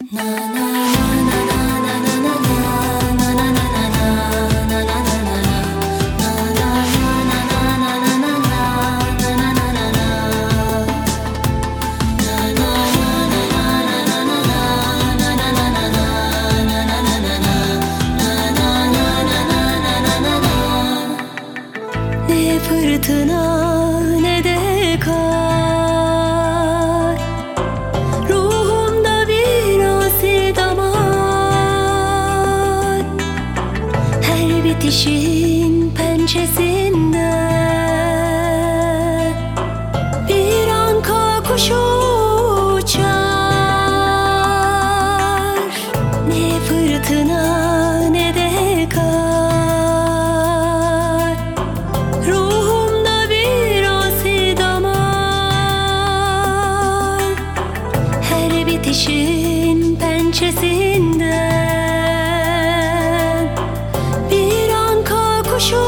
Ne fırtına ne de kar, ruhumda bir asi damar. Her bitişin pençesinde bir anka kuşu uçar. Ne fırtına ne de kar, ruhumda bir asi damar. Her bitişin pençesinden bir anka kuşu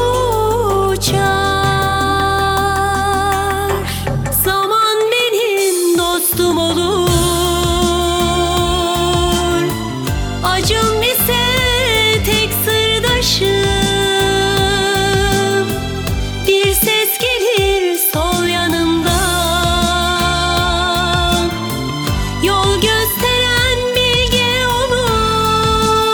uçar. Zaman benim dostum olur, acım ise tek sırdaşım. Bir ses gelir sol yanımdan, yol gösteren bilge olur.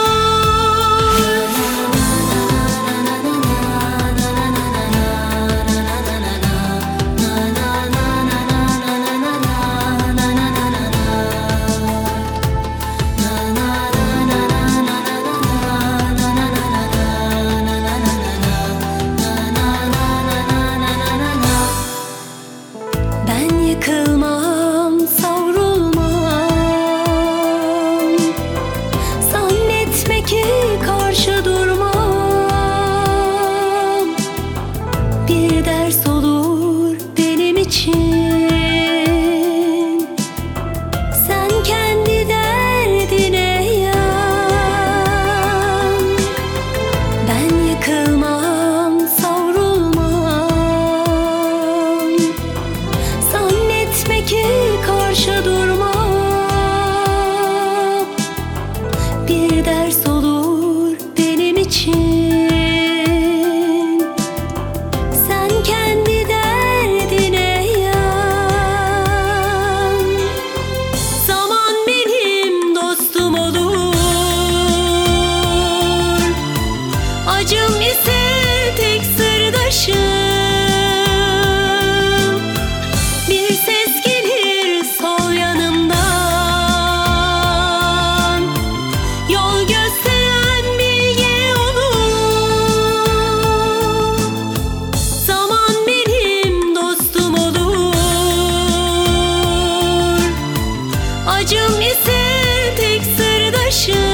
Ben yıkılmam, savrulmam, zannetme ki karşı durmam. Bir ders olur benim için, sen kendi derdine yan. Ben yıkılmam, savrulmam, zannetme ki karşı durmam. Bir ders olur benim için, sen kendi derdine yan. Zaman benim dostum olur, acım ise tek sırdaşım. Bir ses gelir sol yanımdan, yol gösteren bilge olur. Zaman benim dostum olur, acım ise tek sırdaşım.